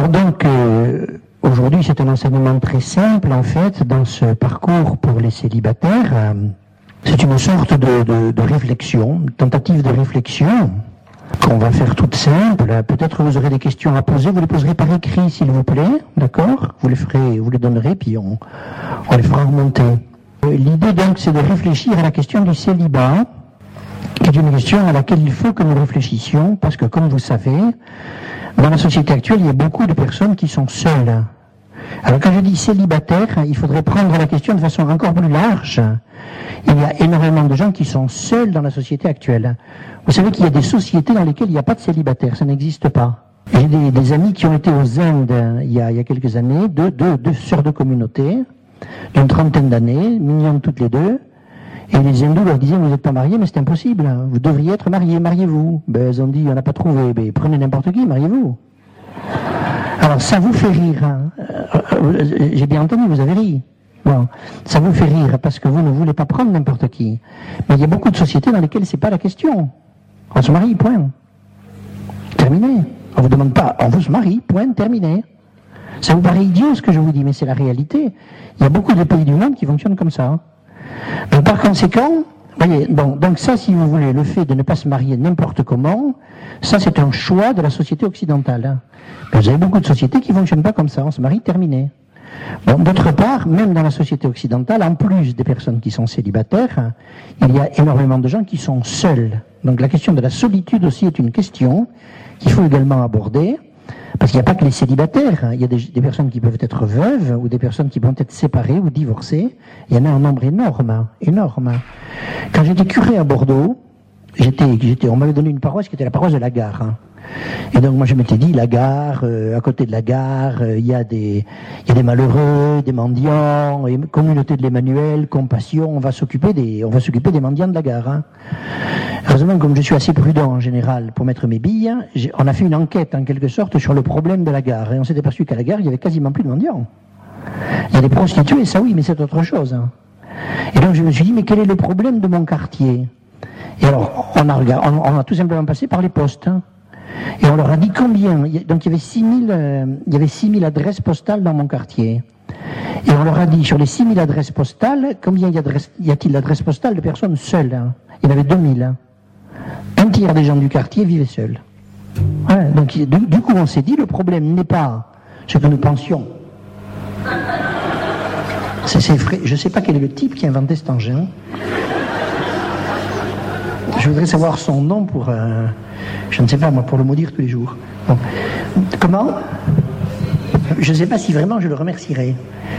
Alors donc, aujourd'hui, c'est un enseignement très simple, en fait, dans ce parcours pour les célibataires. C'est une sorte de réflexion, tentative de réflexion, qu'on va faire toute simple. Peut-être vous aurez des questions à poser, vous les poserez par écrit, s'il vous plaît, d'accord ? Vous les donnerez, puis on les fera remonter. L'idée, donc, c'est de réfléchir à la question du célibat, qui est une question à laquelle il faut que nous réfléchissions, parce que, comme vous savez, dans la société actuelle, il y a beaucoup de personnes qui sont seules. Alors quand je dis célibataire, il faudrait prendre la question de façon encore plus large. Il y a énormément de gens qui sont seuls dans la société actuelle. Vous savez qu'il y a des sociétés dans lesquelles il n'y a pas de célibataire, ça n'existe pas. J'ai des amis qui ont été aux Indes il y a quelques années, deux sœurs de communauté, d'une 30aine d'années, mignonnes toutes les deux, et les hindous leur disaient, vous n'êtes pas mariés, mais c'est impossible, vous devriez être mariés, mariez-vous. Ben, ils ont dit, on n'a pas trouvé, ben, prenez n'importe qui, mariez-vous. Alors ça vous fait rire, hein. J'ai bien entendu, vous avez ri. Bon, ça vous fait rire parce que vous ne voulez pas prendre n'importe qui. Mais il y a beaucoup de sociétés dans lesquelles c'est pas la question. On se marie, point. Terminé. On vous demande pas, on vous se marie, point, terminé. Ça vous paraît idiot ce que je vous dis, mais c'est la réalité. Il y a beaucoup de pays du monde qui fonctionnent comme ça. Donc par conséquent, voyez, bon, donc ça, si vous voulez, le fait de ne pas se marier n'importe comment, ça c'est un choix de la société occidentale. Mais vous avez beaucoup de sociétés qui ne fonctionnent pas comme ça, on se marie, terminé. Bon, d'autre part, même dans la société occidentale, en plus des personnes qui sont célibataires, il y a énormément de gens qui sont seuls. Donc la question de la solitude aussi est une question qu'il faut également aborder, parce qu'il n'y a pas que les célibataires, il y a des personnes qui peuvent être veuves, ou des personnes qui peuvent être séparées ou divorcées. Il y en a un nombre énorme, énorme. Quand j'étais curé à Bordeaux, on m'avait donné une paroisse qui était la paroisse de la gare. Hein. Et donc moi je m'étais dit, la gare, à côté de la gare, il y a des malheureux, des mendiants, et communauté de l'Emmanuel, compassion, on va s'occuper des mendiants de la gare. Hein. Heureusement, comme je suis assez prudent en général pour mettre mes billes, on a fait une enquête en quelque sorte sur le problème de la gare, et on s'est aperçu qu'à la gare, il y avait quasiment plus de mendiants. Il y a des prostituées, ça oui, mais c'est autre chose. Hein. Et donc je me suis dit, mais quel est le problème de mon quartier ? Et alors, on a tout simplement passé par les postes. Hein. Et on leur a dit combien. Donc il y avait 6000 adresses postales dans mon quartier. Et on leur a dit, sur les 6000 adresses postales, combien y a-t-il d'adresses postales de personnes seules? Hein? Il y en avait 2000. Hein? Un tiers des gens du quartier vivaient seuls. Ouais, donc du coup on s'est dit, le problème n'est pas ce que nous pensions. Je ne sais pas quel est le type qui a inventé cet engin. Je voudrais savoir son nom pour... je ne sais pas, moi, pour le maudire tous les jours. Bon. Comment ? Je ne sais pas si vraiment je le remercierai.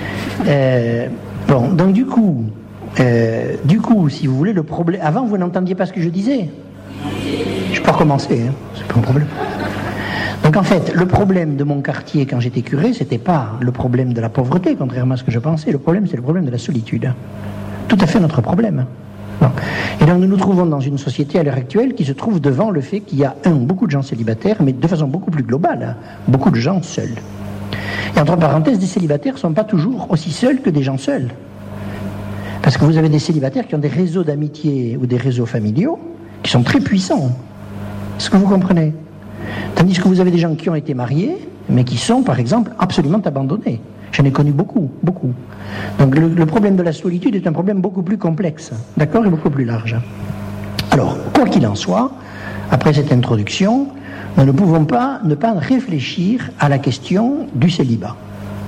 Bon, donc du coup, si vous voulez, le problème... Avant, vous n'entendiez pas ce que je disais ? Je peux recommencer, hein, c'est pas un problème. Donc en fait, le problème de mon quartier quand j'étais curé, c'était pas le problème de la pauvreté, contrairement à ce que je pensais. Le problème, c'est le problème de la solitude. Tout à fait notre problème. Bon. Et donc nous nous trouvons dans une société à l'heure actuelle qui se trouve devant le fait qu'il y a beaucoup de gens célibataires, mais de façon beaucoup plus globale, hein, beaucoup de gens seuls. Et entre parenthèses, des célibataires ne sont pas toujours aussi seuls que des gens seuls. Parce que vous avez des célibataires qui ont des réseaux d'amitié ou des réseaux familiaux qui sont très puissants. Est-ce que vous comprenez ? Tandis que vous avez des gens qui ont été mariés, mais qui sont, par exemple, absolument abandonnés. J'en ai connu beaucoup, beaucoup. Donc le problème de la solitude est un problème beaucoup plus complexe, d'accord, et beaucoup plus large. Alors, quoi qu'il en soit, après cette introduction, nous ne pouvons pas ne pas réfléchir à la question du célibat. D'accord ?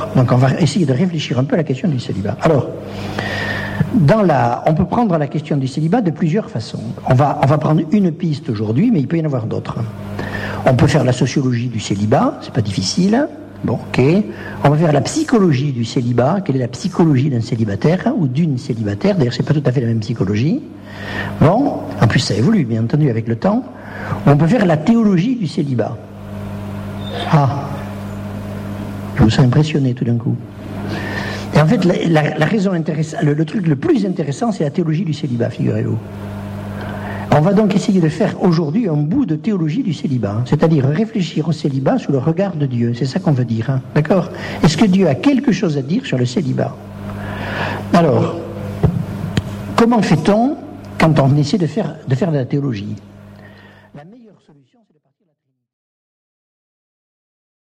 Donc on va essayer de réfléchir un peu à la question du célibat. Alors, on peut prendre la question du célibat de plusieurs façons. On va prendre une piste aujourd'hui, mais il peut y en avoir d'autres. On peut faire la sociologie du célibat, c'est pas difficile. Bon, ok. On va faire la psychologie du célibat. Quelle est la psychologie d'un célibataire ou d'une célibataire ? D'ailleurs, c'est pas tout à fait la même psychologie. Bon, en plus ça évolue, bien entendu, avec le temps. On peut faire la théologie du célibat. Ah, je vous sens impressionné tout d'un coup. Et en fait, la raison intéressante, le truc le plus intéressant, c'est la théologie du célibat, figurez-vous. On va donc essayer de faire aujourd'hui un bout de théologie du célibat, c'est-à-dire réfléchir au célibat sous le regard de Dieu. C'est ça qu'on veut dire, hein, d'accord ? Est-ce que Dieu a quelque chose à dire sur le célibat ? Alors, comment fait-on quand on essaie de faire de la théologie ?